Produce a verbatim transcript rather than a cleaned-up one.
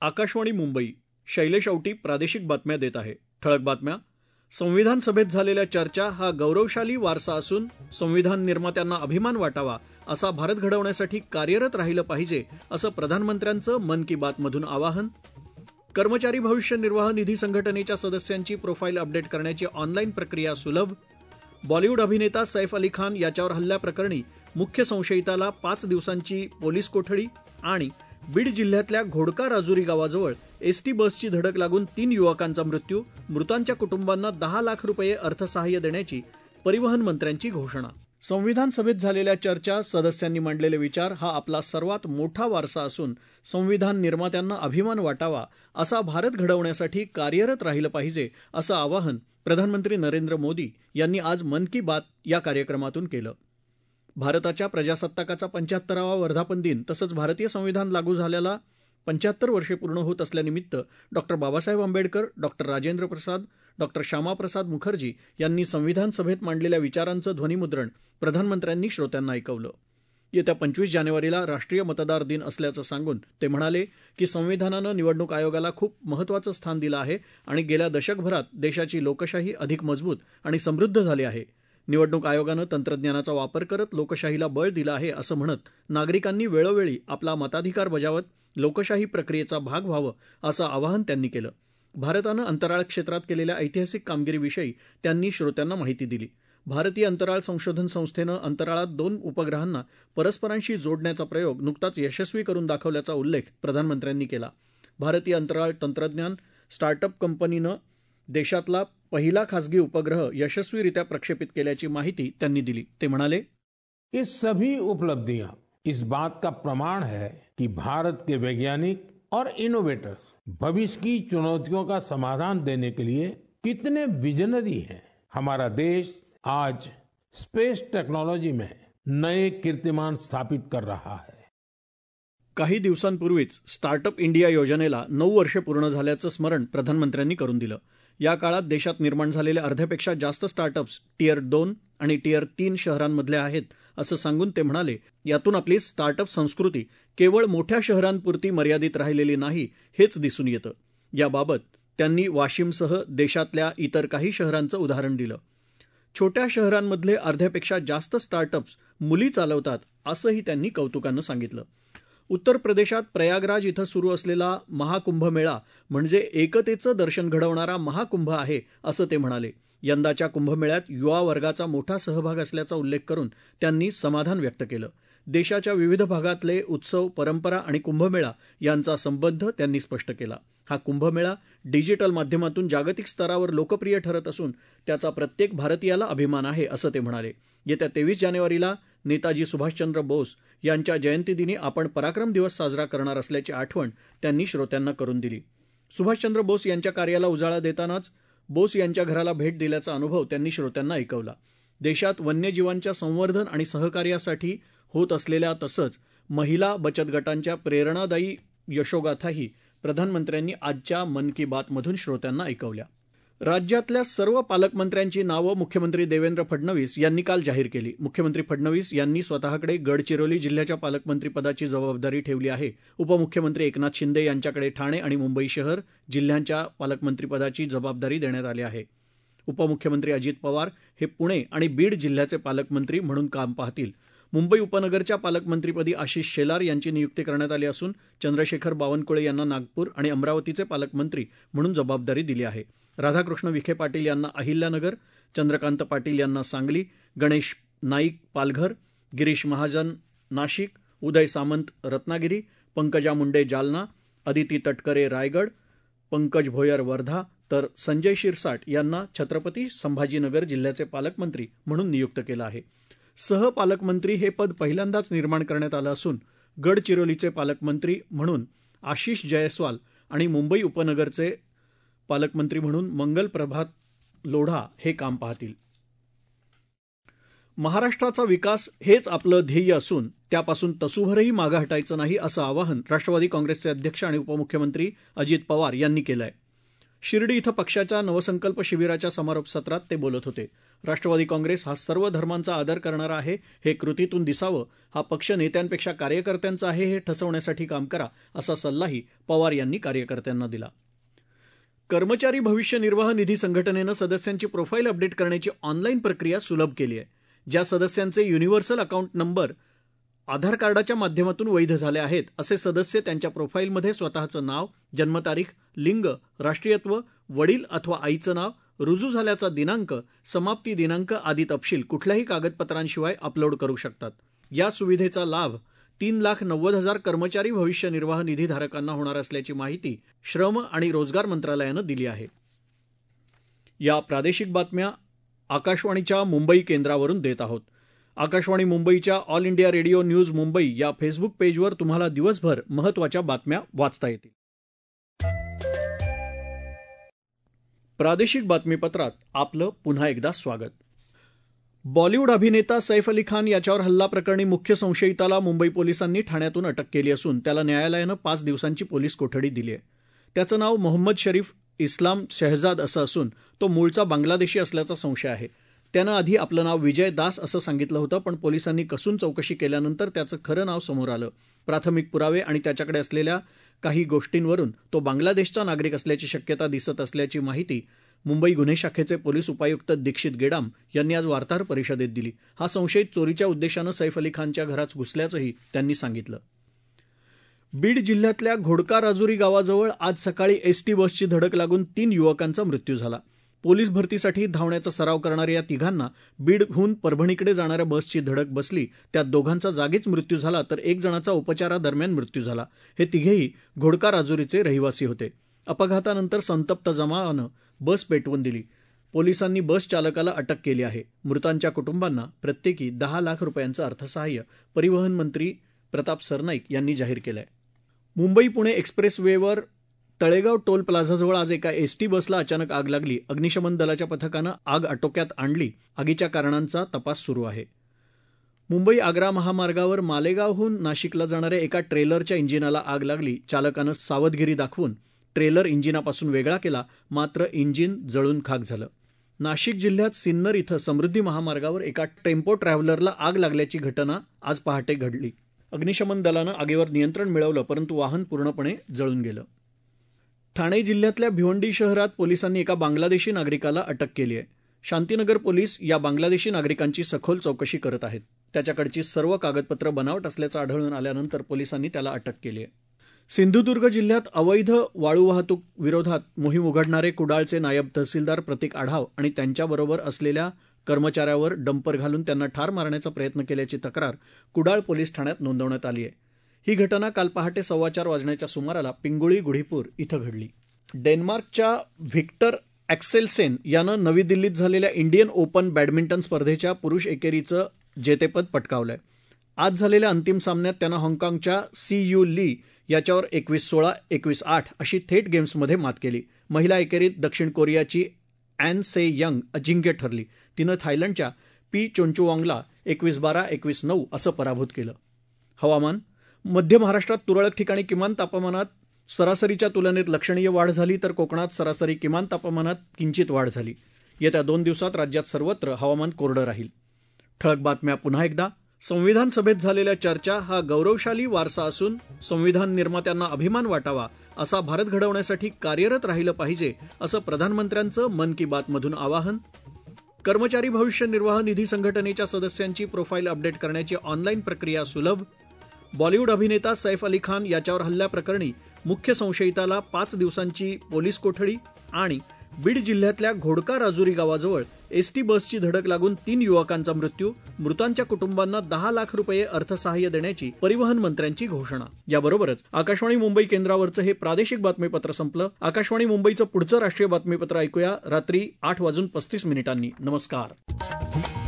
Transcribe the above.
आकाशवाणी मुंबई. शैलेश औटी प्रादेशिक बातम्या देत आहे. ठळक बातम्या. संविधान सभेत झालेल्या चर्चा हा गौरवशाली वारसा असून संविधान निर्मात्यांना अभिमान वाटावा असा भारत घडवण्यासाठी कार्यरत राहिलं पाहिजे असं प्रधानमंत्र्यांचं मन की बातमधून आवाहन. कर्मचारी भविष्य निर्वाह निधी संघटनेच्या सदस्यांची प्रोफाईल अपडेट करण्याची ऑनलाईन प्रक्रिया सुलभ. बॉलिवूड अभिनेता सैफ अली खान याच्यावर हल्ल्याप्रकरणी मुख्य संशयिताला पाच दिवसांची पोलीस कोठडी. आणि बीड जिल्ह्यातल्या घोडका राजुरी गावाजवळ एसटी बसची धडक लागून तीन युवकांचा मृत्यू. मृतांच्या कुटुंबांना दहा लाख रुपये अर्थसहाय्य देण्याची परिवहन मंत्र्यांची घोषणा. संविधान सभेत झालेल्या चर्चा, सदस्यांनी मांडलेले विचार हा आपला सर्वात मोठा वारसा असून संविधान निर्मात्यांना अभिमान वाटावा असा भारत घडवण्यासाठी कार्यरत राहिलं पाहिजे असं आवाहन प्रधानमंत्री नरेंद्र मोदी यांनी आज मन की बात या कार्यक्रमातून केलं. भारताच्या प्रजासत्ताकाचा पंच्याहत्तरावा वर्धापन दिन तसंच भारतीय संविधान लागू झाल्याला पंच्याहत्तर वर्षे पूर्ण होत असल्यानिमित्त doctor Babasaheb Ambedkar, doctor Rajendra Prasad, doctor Shyamaprasad Mukherjee यांनी संविधान सभेत मांडलेल्या विचारांचं ध्वनिमुद्रण प्रधानमंत्र्यांनी श्रोत्यांना ऐकवलं. येत्या पंचवीस जानेवारीला राष्ट्रीय मतदार दिन असल्याचं सांगून ते म्हणाले की संविधानानं निवडणूक आयोगाला खूप महत्त्वाचं स्थान दिलं आहे आणि गेल्या दशकभरात देशाची लोकशाही अधिक मजबूत आणि समृद्ध झाली आहे. निवडणूक आयोगानं तंत्रज्ञानाचा वापर करत लोकशाहीला बळ दिलं आहे असं म्हणत नागरिकांनी वेळोवेळी आपला मताधिकार बजावत लोकशाही प्रक्रियेचा भाग व्हावं असं आवाहन त्यांनी केलं. भारतानं अंतराळ क्षेत्रात केलेल्या ऐतिहासिक कामगिरीविषयी त्यांनी श्रोत्यांना माहिती दिली. भारतीय अंतराळ संशोधन संस्थेनं अंतराळात दोन उपग्रहांना परस्परांशी जोडण्याचा प्रयोग नुकताच यशस्वी करून दाखवल्याचा उल्लेख प्रधानमंत्र्यांनी केला. भारतीय अंतराळ तंत्रज्ञान स्टार्टअप कंपनीनं देशातला पहिला खासगी उपग्रह यशस्वीरित्या प्रक्षेपित केल्याची माहिती त्यांनी दिली. ते म्हणाले, ये सभी उपलब्धियां इस बात का प्रमाण है कि भारत के वैज्ञानिक और इनोवेटर्स भविष्य की चुनौतियों का समाधान देने के लिए कितने विजनरी हैं. हमारा देश आज स्पेस टेक्नोलॉजी में नए कीर्तिमान स्थापित कर रहा है. काही दिवसांपूर्वीच स्टार्टअप इंडिया योजनेला नऊ वर्षे पूर्ण झाल्याचं स्मरण प्रधानमंत्र्यांनी करून दिलं. या काळात देशात निर्माण झालेले अर्ध्यापेक्षा जास्त स्टार्टअप्स टियर दोन आणि टियर तीन शहरांमधले आहेत असं सांगून ते म्हणाले, यातून आपली स्टार्टअप संस्कृती केवळ मोठ्या शहरांपुरती मर्यादित राहिलेली नाही हेच दिसून येतं. याबाबत त्यांनी वाशिमसह देशातल्या इतर काही शहरांचं उदाहरण दिलं. छोट्या शहरांमधले अर्ध्यापेक्षा जास्त स्टार्टअप्स मुली चालवतात असंही त्यांनी कौतुकानं सांगितलं. उत्तर प्रदेशात प्रयागराज इथं सुरू असलेला महाकुंभमेळा म्हणजे एकतेचं दर्शन घडवणारा महाकुंभ आहे असं ते म्हणाले. यंदाच्या कुंभमेळ्यात युवा वर्गाचा मोठा सहभाग असल्याचा उल्लेख करून त्यांनी समाधान व्यक्त केलं. देशाच्या विविध भागातले उत्सव, परंपरा आणि कुंभमेळा यांचा संबंध त्यांनी स्पष्ट केला. हा कुंभमेळा डिजिटल माध्यमातून जागतिक स्तरावर लोकप्रिय ठरत असून त्याचा प्रत्येक भारतीयाला अभिमान आहे असं ते म्हणाले. येत्या तेवीस जानेवारीला नेताजी सुभाषचंद्र बोस यांच्या जयंतीदिनी आपण पराक्रम दिवस साजरा करणार असल्याची आठवण त्यांनी श्रोत्यांना करून दिली. सुभाषचंद्र बोस यांच्या कार्याला उजाळा देतानाच बोस यांच्या घराला भेट दिल्याचा अनुभव त्यांनी श्रोत्यांना ऐकवला. देशात वन्यजीवांच्या संवर्धन आणि सहकार्यासाठी होत असलेल्या तसंच महिला बचत गटांच्या प्रेरणादायी यशोगाथाही प्रधानमंत्र्यांनी आजच्या मन की बातमधून श्रोत्यांना ऐकवल्या. राज्यातल्या सर्व पालकमंत्र्यांची नावं मुख्यमंत्री देवेंद्र फडणवीस यांनी काल जाहीर केली. मुख्यमंत्री फडणवीस यांनी स्वतःकडे गडचिरोली जिल्ह्याच्या पालकमंत्रीपदाची जबाबदारी ठेवली आहे. उपमुख्यमंत्री एकनाथ शिंदे यांच्याकडे ठाणे आणि मुंबई शहर जिल्ह्यांच्या पालकमंत्रीपदाची जबाबदारी देण्यात आली आहे. उपमुख्यमंत्री अजित पवार हे पुणे आणि बीड जिल्ह्याचे पालकमंत्री म्हणून काम पाहतील. मुंबई उपनगरच्या पालकमंत्रीपदी आशिष शेलार यांची नियुक्ती करण्यात आली असून चंद्रशेखर बावनकुळे यांना नागपूर आणि अमरावतीचे पालकमंत्री म्हणून जबाबदारी दिली आहे. राधाकृष्ण विखे पाटील यांना अहिल्यानगर, चंद्रकांत पाटील यांना सांगली, गणेश नाईक पालघर, गिरीश महाजन नाशिक, उदय सामंत रत्नागिरी, पंकजा मुंडे जालना, अदिती तटकरे रायगड, पंकज भोयर वर्धा तर संजय शिरसाट यांना छत्रपती संभाजीनगर जिल्ह्याचे पालकमंत्री म्हणून नियुक्त केलं आहे. सहपालकमंत्री हे पद पहिल्यांदाच निर्माण करण्यात आलं असून गडचिरोलीचे पालकमंत्री म्हणून आशिष जयस्वाल आणि मुंबई उपनगरचे पालकमंत्री म्हणून मंगल प्रभात लोढा हे काम पाहतील. महाराष्ट्राचा विकास हेच आपलं ध्येय असून त्यापासून तसूभरही मागं हटायचं नाही असं आवाहन राष्ट्रवादी काँग्रेसचे अध्यक्ष आणि उपमुख्यमंत्री अजित पवार यांनी केलं आहे. शिर्डी इथं पक्षाच्या नवसंकल्प शिबिराच्या समारोप सत्रात ते बोलत होते. राष्ट्रवादी काँग्रेस हा सर्व धर्मांचा आदर करणारा आहे, हे कृतीतून दिसावं. हा पक्ष नेत्यांपेक्षा कार्यकर्त्यांचा आहे हे ठसवण्यासाठी काम करा, असा सल्लाही पवार यांनी कार्यकर्त्यांना दिला. कर्मचारी भविष्य निर्वाह निधी संघटनेनं सदस्यांची प्रोफाईल अपडेट करण्याची ऑनलाईन प्रक्रिया सुलभ केली आहे. ज्या सदस्यांचे युनिव्हर्सल अकाउंट नंबर आधार कार्डाच्या माध्यमातून वैध झाले आहेत असे सदस्य त्यांच्या प्रोफाईलमध्ये स्वतःचं नाव, जन्मतारीख, लिंग, राष्ट्रीयत्व, वडील अथवा आईचं नाव, रुजू झाल्याचा दिनांक, समाप्ती दिनांक आदी तपशील कुठल्याही कागदपत्रांशिवाय अपलोड करू शकतात. या सुविधेचा लाभ तीन लाख नव्वद हजार कर्मचारी भविष्य निर्वाह निधी धारकांना होणार असल्याची माहिती श्रम आणि रोजगार मंत्रालयानं दिली आहे. या प्रादेशिक बातम्या आकाशवाणीच्या मुंबई केंद्रावरून देत आहोत. आकाशवाणी मुंबईच्या All India radio news Mumbai या फेसबुक पेजवर तुम्हाला दिवसभर महत्त्वाच्या बातम्या वाचता येतील. प्रादेशिक बातमीपत्रात आपलं पुन्हा एकदा स्वागत. बॉलिवूड अभिनेता सैफ अली खान याच्यावर हल्ला प्रकरणी मुख्य संशयिताला मुंबई पोलिसांनी ठाण्यातून अटक केली असून त्याला न्यायालयानं पाच दिवसांची पोलीस कोठडी दिली आहे. त्याचं नाव मोहम्मद शरीफ इस्लाम शहजाद असं असून तो मूळचा बांगलादेशी असल्याचा संशय आहे. त्यानं आधी आपलं नाव विजय दास असं सांगितलं होतं, पण पोलिसांनी कसून चौकशी केल्यानंतर त्याचं खरं नाव समोर आलं. प्राथमिक पुरावे आणि त्याच्याकडे असलेल्या काही गोष्टींवरून तो बांगलादेशचा नागरिक असल्याची शक्यता दिसत असल्याची माहिती मुंबई गुन्हे शाखेचे पोलीस उपायुक्त दीक्षित गेडाम यांनी आज वार्ताहर परिषदेत दिली. हा संशयित चोरीच्या उद्देशानं सैफ अली खानच्या घरात घुसल्याचंही त्यांनी सांगितलं. बीड जिल्ह्यातल्या घोडका राजुरी गावाजवळ आज सकाळी एसटी बसची धडक लागून तीन युवकांचा मृत्यू झाला. पोलीस भरतीसाठी धावण्याचा सराव करणाऱ्या या तिघांना बीडहून परभणीकडे जाणाऱ्या बसची धडक बसली. त्यात दोघांचा जागीच मृत्यू झाला तर एक जणाचा उपचारादरम्यान मृत्यू झाला. हे तिघेही घोडका राजुरीचे रहिवासी होते. अपघातानंतर संतप्त जमावानं बस पेटवून दिली. पोलिसांनी बस चालकाला अटक केली आहे. मृतांच्या कुटुंबांना प्रत्येकी दहा लाख रुपयांचं अर्थसहाय्य परिवहन मंत्री प्रताप सरनाईक यांनी जाहीर केलं आहे. मुंबई पुणे एक्सप्रेस वेवर तळेगाव टोल प्लाझाजवळ आज एका एसटी बसला अचानक आग लागली. अग्निशमन दलाच्या पथकानं आग आटोक्यात आणली. आगीच्या कारणांचा तपास सुरू आहे. मुंबई आग्रा महामार्गावर मालेगावहून नाशिकला जाणाऱ्या एका ट्रेलरच्या इंजिनाला आग लागली. चालकानं सावधगिरी दाखवून ट्रेलर इंजिनापासून वेगळा केला, मात्र इंजिन जळून खाक झालं. नाशिक जिल्ह्यात सिन्नर इथं समृद्धी महामार्गावर एका टेम्पो ट्रॅव्हलरला आग लागल्याची घटना आज पहाटे घडली. अग्निशमन दलानं आगीवर नियंत्रण मिळवलं, परंतु वाहन पूर्णपणे जळून गेलं. ठाणे जिल्ह्यातल्या भिवंडी शहरात पोलिसांनी एका बांगलादेशी नागरिकाला अटक केली आहे. शांतीनगर पोलीस या बांगलादेशी नागरिकांची सखोल चौकशी करत आहेत. त्याच्याकडची सर्व कागदपत्र बनावट असल्याचं आढळून आल्यानंतर पोलिसांनी त्याला अटक केली आहे. सिंधुदुर्ग जिल्ह्यात अवैध वाळू वाहतूक विरोधात मोहीम उघडणारे कुडाळचे नायब तहसीलदार प्रतीक आढाव आणि त्यांच्याबरोबर असलेल्या कर्मचाऱ्यावर डंपर घालून त्यांना ठार मारण्याचा प्रयत्न केल्याची तक्रार कुडाळ पोलीस ठाण्यात नोंदवण्यात आली आहे. ही घटना काल पहाटे सव्वा चार वाजण्याच्या सुमाराला पिंगुळी गुढीपूर इथं घडली. डेन्मार्कच्या व्हिक्टर ॲक्सेलसेन यानं नवी दिल्लीत झालेल्या इंडियन ओपन बॅडमिंटन स्पर्धेच्या पुरुष एकेरीचं जेतेपद पटकावलंय. आज झालेल्या अंतिम सामन्यात त्यानं हाँगकाँगच्या सी यू ली याच्यावर एकवीस सोळा एकवीस आठ अशी थेट गेम्समध्ये मात केली. महिला एकेरीत दक्षिण कोरियाची अॅन से यंग अजिंक्य ठरली. तिनं थायलंडच्या पी चोंचुवॉंगला एकवीस बारा एकवीस नऊ असं पराभूत केलं. हवामान. मध्य महाराष्ट्रात तुरळक ठिकाणी किमान तापमानात सरासरीच्या तुलनेत लक्षणीय वाढ झाली, तर कोकणात सरासरी किमान तापमानात किंचित वाढ झाली. येत्या दोन दिवसात राज्यात सर्वत्र हवामान कोरडं राहील. ठळक बातम्या पुन्हा एकदा. संविधान सभेत झालेल्या चर्चा हा गौरवशाली वारसा असून संविधान निर्मात्यांना अभिमान वाटावा, असा भारत घडवण्यासाठी कार्यरत राहिलं पाहिजे, असं प्रधानमंत्र्यांचं मन की बातमधून आवाहन. कर्मचारी भविष्य निर्वाह निधी संघटनेच्या सदस्यांची प्रोफाईल अपडेट करण्याची ऑनलाईन प्रक्रिया सुलभ. बॉलिवूड अभिनेता सैफ अली खान याच्यावर हल्ल्याप्रकरणी मुख्य संशयिताला पाच दिवसांची पोलीस कोठडी. आणि बीड जिल्ह्यातल्या घोडका राजुरी गावाजवळ एसटी बसची धडक लागून तीन युवकांचा मृत्यू. मृतांच्या कुटुंबांना दहा लाख रुपये अर्थसहाय्य देण्याची परिवहन मंत्र्यांची घोषणा. याबरोबरच आकाशवाणी मुंबई केंद्रावरचं हे प्रादेशिक बातमीपत्र संपलं. आकाशवाणी मुंबईचं पुढचं राष्ट्रीय बातमीपत्र ऐकूया रात्री आठ वाजून पस्तीस मिनिटांनी. नमस्कार.